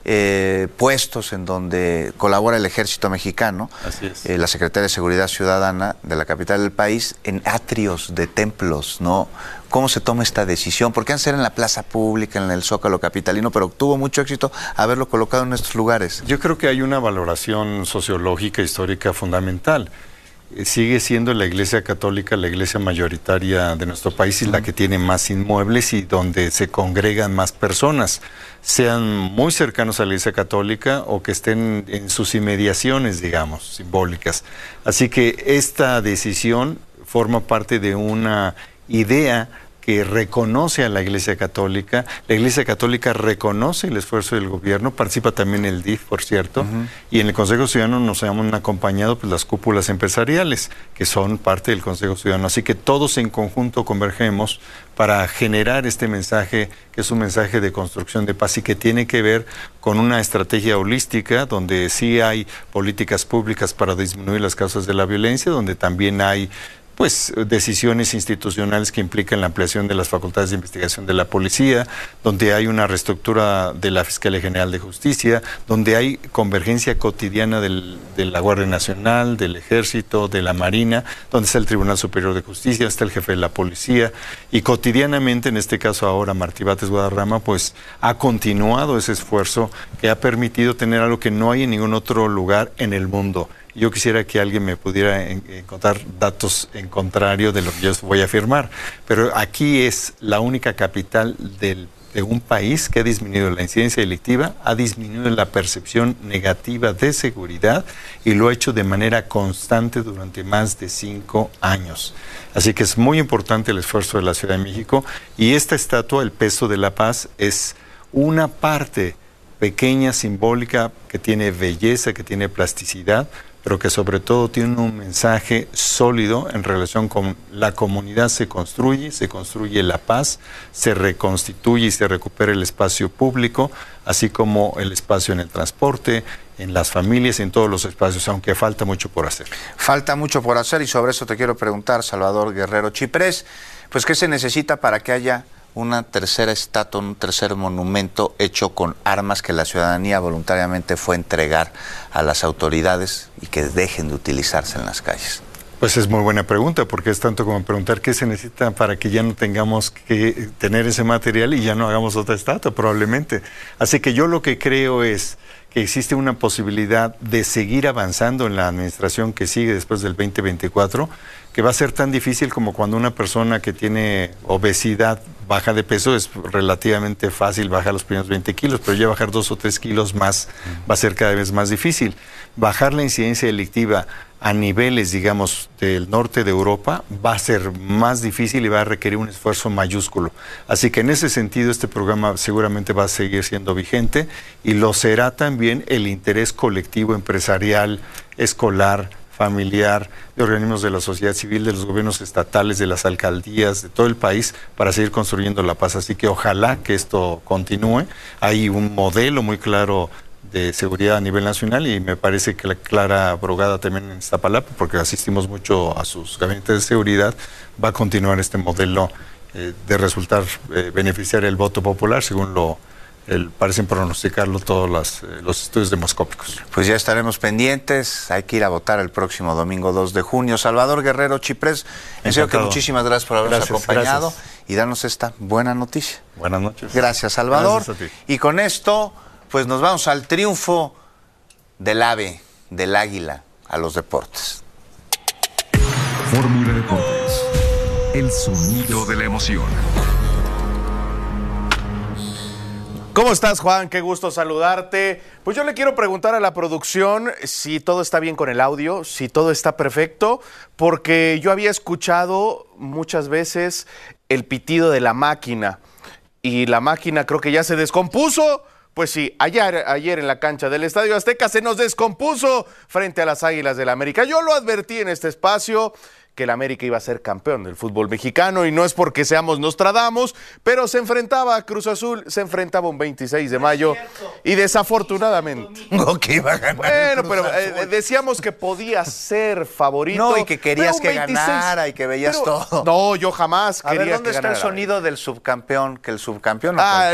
puestos en donde colabora el Ejército Mexicano, la Secretaría de Seguridad Ciudadana de la capital del país, en atrios de templos, ¿no? ¿Cómo se toma esta decisión? Porque antes era en la plaza pública, en el Zócalo capitalino, pero tuvo mucho éxito haberlo colocado en estos lugares. Yo creo que hay una valoración sociológica, histórica fundamental. Sigue siendo la Iglesia Católica la iglesia mayoritaria de nuestro país y la que tiene más inmuebles y donde se congregan más personas, sean muy cercanos a la Iglesia Católica o que estén en sus inmediaciones, digamos, simbólicas. Así que esta decisión forma parte de una idea que reconoce a la Iglesia Católica. La Iglesia Católica reconoce el esfuerzo del gobierno, participa también el DIF, por cierto, y en el Consejo Ciudadano nos han acompañado pues, las cúpulas empresariales, que son parte del Consejo Ciudadano. Así que todos en conjunto convergemos para generar este mensaje, que es un mensaje de construcción de paz y que tiene que ver con una estrategia holística, donde sí hay políticas públicas para disminuir las causas de la violencia, donde también hay pues decisiones institucionales que implican la ampliación de las facultades de investigación de la policía, donde hay una reestructura de la Fiscalía General de Justicia, donde hay convergencia cotidiana de la Guardia Nacional, del Ejército, de la Marina, donde está el Tribunal Superior de Justicia, está el jefe de la policía, y cotidianamente, en este caso ahora Martí Bates Guadarrama, pues ha continuado ese esfuerzo que ha permitido tener algo que no hay en ningún otro lugar en el mundo. Yo quisiera que alguien me pudiera encontrar datos en contrario de lo que yo voy a afirmar, pero aquí es la única capital de un país que ha disminuido la incidencia delictiva, ha disminuido la percepción negativa de seguridad y lo ha hecho de manera constante durante más de 5 años. Así que es muy importante el esfuerzo de la Ciudad de México y esta estatua, el peso de la paz, es una parte pequeña, simbólica, que tiene belleza, que tiene plasticidad, pero que sobre todo tiene un mensaje sólido en relación con la comunidad. Se construye la paz, se reconstituye y se recupera el espacio público, así como el espacio en el transporte, en las familias, en todos los espacios, aunque falta mucho por hacer. Falta mucho por hacer y sobre eso te quiero preguntar, Salvador Guerrero Chiprés, pues ¿qué se necesita para que haya una tercera estatua, un tercer monumento hecho con armas que la ciudadanía voluntariamente fue a entregar a las autoridades y que dejen de utilizarse en las calles? Pues es muy buena pregunta, porque es tanto como preguntar qué se necesita para que ya no tengamos que tener ese material y ya no hagamos otra estatua, probablemente. Así que yo lo que creo es que existe una posibilidad de seguir avanzando en la administración que sigue después del 2024, que va a ser tan difícil como cuando una persona que tiene obesidad baja de peso. Es relativamente fácil bajar los primeros 20 kilos, pero ya bajar 2 o 3 kilos más va a ser cada vez más difícil. Bajar la incidencia delictiva a niveles, digamos, del norte de Europa va a ser más difícil y va a requerir un esfuerzo mayúsculo. Así que en ese sentido este programa seguramente va a seguir siendo vigente y lo será también el interés colectivo, empresarial, escolar, familiar, de organismos de la sociedad civil, de los gobiernos estatales, de las alcaldías, de todo el país, para seguir construyendo la paz. Así que ojalá que esto continúe. Hay un modelo muy claro de seguridad a nivel nacional y me parece que la Clara Brugada también en Iztapalapa, porque asistimos mucho a sus gabinetes de seguridad, va a continuar este modelo de resultar beneficiar el voto popular, según parecen pronosticarlo todos los estudios demoscópicos. Pues ya estaremos pendientes, hay que ir a votar el próximo domingo 2 de junio. Salvador Guerrero Chiprés, en serio que muchísimas gracias por habernos acompañado. Gracias. y darnos esta buena noticia. Buenas noches. Gracias, Salvador. Gracias a ti. Y con esto, pues nos vamos al triunfo del ave, del águila, a los deportes. Fórmula Deportes. El sonido de la emoción. ¿Cómo estás, Juan? Qué gusto saludarte. Pues yo le quiero preguntar a la producción si todo está bien con el audio, si todo está perfecto, porque yo había escuchado muchas veces el pitido de la máquina y la máquina creo que ya se descompuso. Pues sí, ayer en la cancha del Estadio Azteca se nos descompuso frente a las Águilas del América. Yo lo advertí en este espacio que el América iba a ser campeón del fútbol mexicano y no es porque seamos Nostradamus, pero se enfrentaba a Cruz Azul, se enfrentaba un 26 de mayo y desafortunadamente... No, que iba a ganar. Bueno, pero decíamos que podía ser favorito. No, y que querías que ganara y que veías todo. No, yo jamás quería que ganara. ¿Dónde está el sonido del subcampeón? Que el subcampeón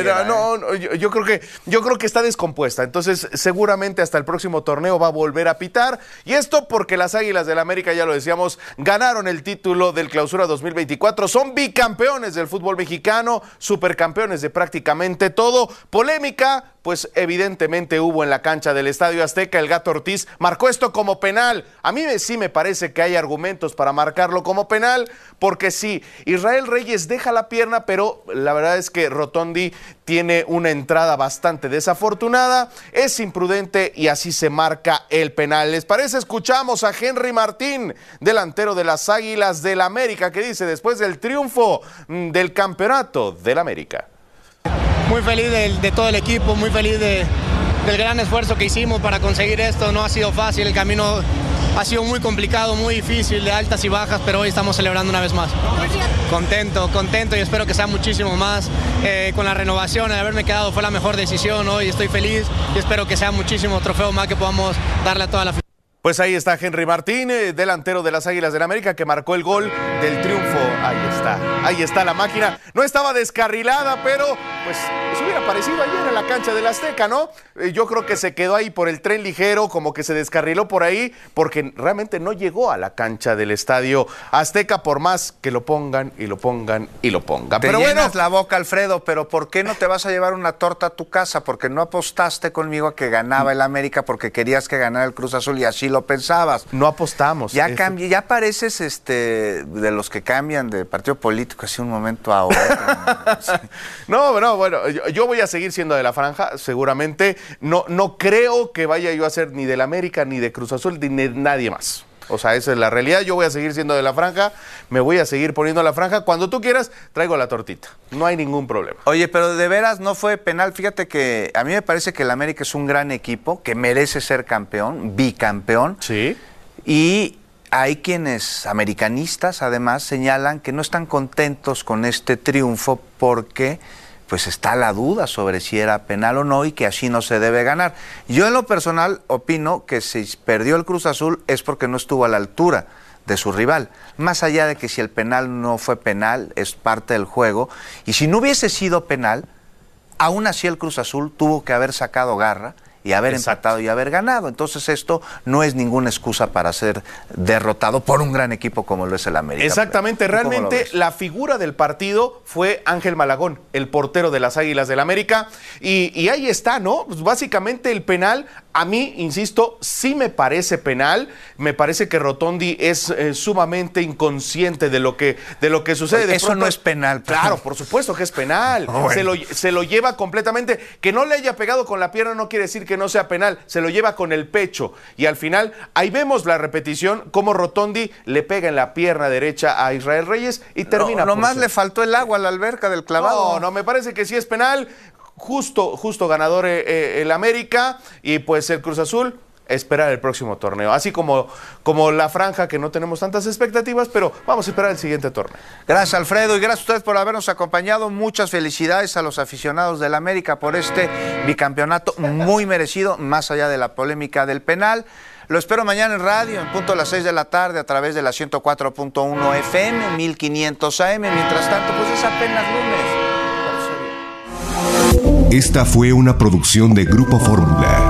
yo creo que está descompuesta. Entonces, seguramente hasta el próximo torneo va a volver a pitar. Y esto porque las Águilas del América, ya lo decíamos, ganaron el título del Clausura 2024, son bicampeones del fútbol mexicano, supercampeones de prácticamente todo. Polémica, pues evidentemente hubo en la cancha del Estadio Azteca. El Gato Ortiz marcó esto como penal. A mí sí me parece que hay argumentos para marcarlo como penal, porque sí, Israel Reyes deja la pierna, pero la verdad es que Rotondi tiene una entrada bastante desafortunada, es imprudente y así se marca el penal. ¿Les parece? Escuchamos a Henry Martín, delantero de las Águilas del América, que dice después del triunfo del campeonato del América. Muy feliz de todo el equipo, muy feliz del gran esfuerzo que hicimos para conseguir esto. No ha sido fácil, el camino ha sido muy complicado, muy difícil, de altas y bajas, pero hoy estamos celebrando una vez más. Contento y espero que sea muchísimo más. Con la renovación, el haberme quedado fue la mejor decisión hoy, estoy feliz y espero que sea muchísimo trofeo más que podamos darle a toda la afición. Pues ahí está Henry Martín, delantero de las Águilas del América, que marcó el gol del triunfo. Ahí está la máquina. No estaba descarrilada, pero pues se hubiera parecido ayer en la cancha del Azteca, ¿no? Yo creo que se quedó ahí por el tren ligero, como que se descarriló por ahí, porque realmente no llegó a la cancha del Estadio Azteca, por más que lo pongan y lo pongan y lo pongan. Pero llenas la boca, Alfredo, pero ¿por qué no te vas a llevar una torta a tu casa? Porque no apostaste conmigo a que ganaba el América, porque querías que ganara el Cruz Azul y así lo pensabas. No apostamos. Ya pareces de los que cambian de partido político así un momento a otro. No, bueno, yo voy a seguir siendo de la franja, seguramente. No creo que vaya yo a ser ni del América, ni de Cruz Azul, ni de nadie más. O sea, esa es la realidad. Yo voy a seguir siendo de la franja, me voy a seguir poniendo la franja. Cuando tú quieras, traigo la tortita. No hay ningún problema. Oye, pero de veras no fue penal. Fíjate que a mí me parece que el América es un gran equipo, que merece ser campeón, bicampeón. Sí. Y hay quienes, americanistas, además, señalan que no están contentos con este triunfo porque pues está la duda sobre si era penal o no y que así no se debe ganar. Yo en lo personal opino que si perdió el Cruz Azul es porque no estuvo a la altura de su rival. Más allá de que si el penal no fue penal, es parte del juego. Y si no hubiese sido penal, aún así el Cruz Azul tuvo que haber sacado garra y haber empatado y haber ganado. Entonces esto no es ninguna excusa para ser derrotado por un gran equipo como lo es el América. Exactamente, realmente la figura del partido fue Ángel Malagón, el portero de las Águilas del América, y ahí está, ¿no? Pues básicamente el penal, a mí, insisto, sí me parece penal, me parece que Rotondi es sumamente inconsciente de lo que sucede. De eso pronto, no es penal. Claro, por supuesto que es penal, bueno. se lo lleva completamente, que no le haya pegado con la pierna no quiere decir que no sea penal, se lo lleva con el pecho y al final ahí vemos la repetición como Rotondi le pega en la pierna derecha a Israel Reyes y termina. Nomás le faltó el agua a la alberca del clavado. No, me parece que sí es penal, justo ganador el América y pues el Cruz Azul esperar el próximo torneo, así como la franja que no tenemos tantas expectativas, pero vamos a esperar el siguiente torneo. Gracias, Alfredo, y gracias a ustedes por habernos acompañado. Muchas felicidades a los aficionados del América por este bicampeonato muy merecido, más allá de la polémica del penal. Lo espero mañana en radio, en punto a las 6 de la tarde, a través de la 104.1 FM, 1500 AM. Mientras tanto, pues es apenas lunes. Esta fue una producción de Grupo Fórmula.